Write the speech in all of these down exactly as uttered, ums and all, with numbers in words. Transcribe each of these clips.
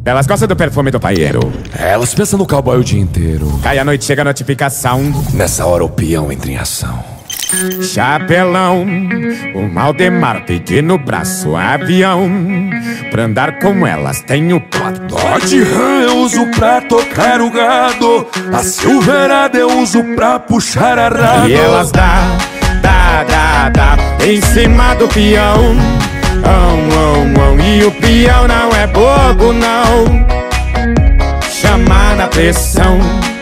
Elas gostam do perfume do paieiro. Elas pensam no cowboy o dia inteiro. Cai a noite, chega a notificação. Nessa hora o peão entra em ação. Chapelão, o Maldemar pedindo braço, avião. Pra andar com elas tenho quatro. Dodge Ram eu uso pra tocar o gado. A Silverado eu uso pra puxar arado. E elas dá, dá, dá, dá em cima do peão. Oh, oh, oh. E o peão não é bobo, não. Chama na pressão.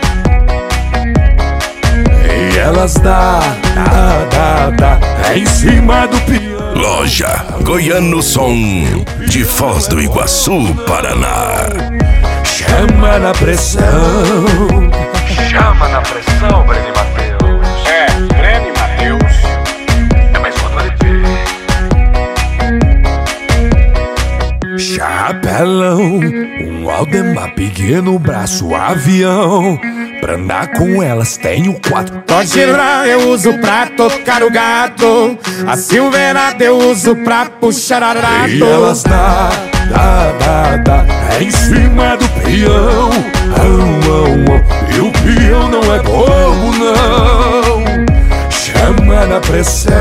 E elas dá, dá, dá, dá em cima do peão. Loja Goiano Som, de Foz do Iguaçu, Paraná. Chama na pressão. Chama na pressão, Breno e Matheus. É, Breno e Matheus. É mais uma do L P. Chapelão, um Aldemar pequeno braço, avião. Pra andar com elas tenho quatro. Dodge Ram eu uso pra tocar o gato. A Silverado eu uso pra puxar arado. E elas dá, dá, dá, dá em cima do peão. Oh, oh, oh. E o peão não é bobo, não. Chama na pressão.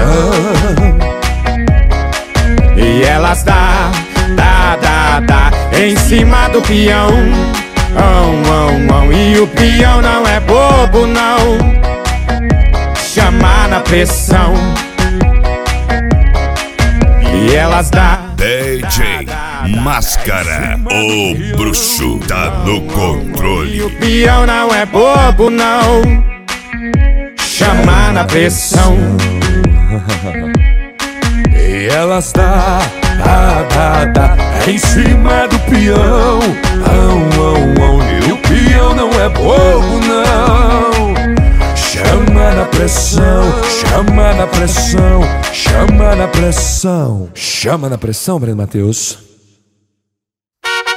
E elas dá, dá, dá, dá em cima do peão. Oh, oh, oh. E o peão não é bobo, não. Chama na pressão. E elas dá. D J Máscara, o bruxo, tá no E controle. o peão não é bobo, não. Chama na pressão. E elas dá, dá, dá, dá em cima do peão. Oh, oh, oh. E o peão não é bobo, não. Chama na pressão, chama na pressão, chama na pressão. Chama na pressão, Breno Matheus.